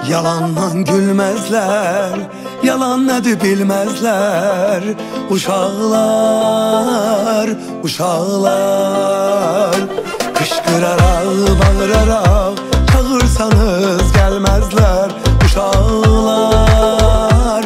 Yalandan gülmezler, yalan nedir bilmezler. Uşaqlar, uşaqlar kışkırarak, bağırarak çağırsanız gelmezler. Uşaqlar,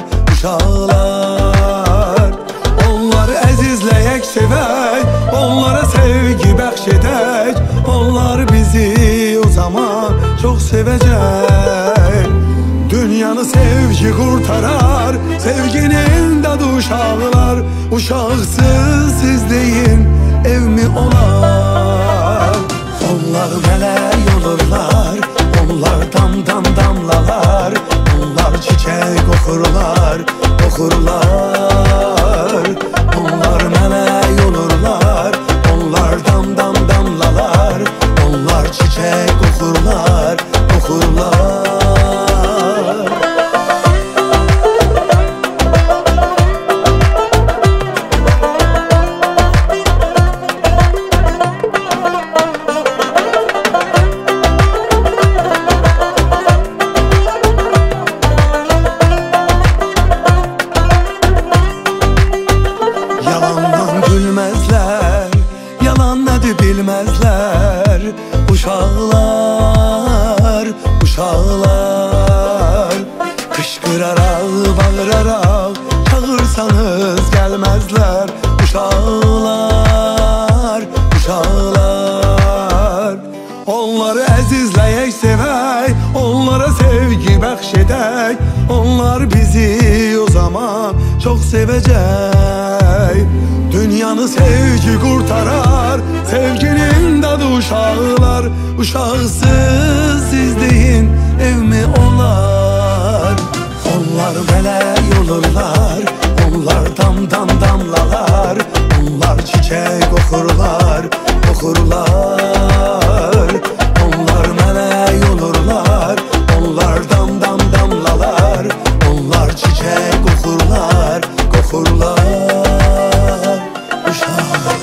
uşaqlar onları əzizləyək, sevək, onlara sevgi bəxş edək. Onlar bizi o zaman çok sevecek. Dünyanı sevgi kurtarar, sevginin dadı uşaqlar. Uşaqsız siz deyin, ev mi olar? Onlar mələk olurlar, onlar dam dam damlalar. Onlar çiçek okurlar, okurlar. Onlar mələk olurlar, onlar dam dam damlalar. Onlar çiçek okurlar, okurlar. Yalandan gülmezler, yalan nedir bilmezler. Uşaqlar, uşaqlar kışkırarak, bağırarak çağırsanız gelmezler. Uşaqlar, uşaqlar onları əzizləyək, sevək, onlara sevgi bəxş edək. Onlar bizi o zaman çok sevecek. Dünyanı sevgi kurtarar, sevginin dadı uşaqlar. Uşaqsız siz deyin, ev mi olar? Onlar mələk olurlar, onlar dam dam damlalar. Onlar çiçek okurlar, okurlar. Onlar mələk olurlar, onlar dam dam damlalar. Onlar çiçek okurlar, okurlar. Uşaqlar.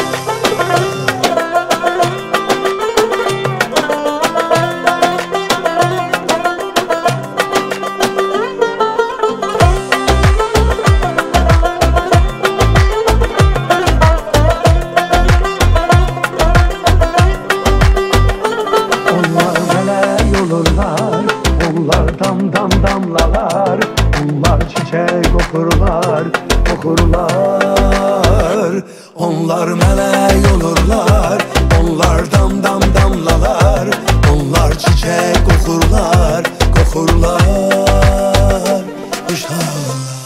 Onlar dam dam damlalar. Onlar çiçek okurlar, okurlar. Onlar mələk olurlar, onlar dam dam damlalar. Onlar çiçek okurlar, okurlar. Uşaqlar.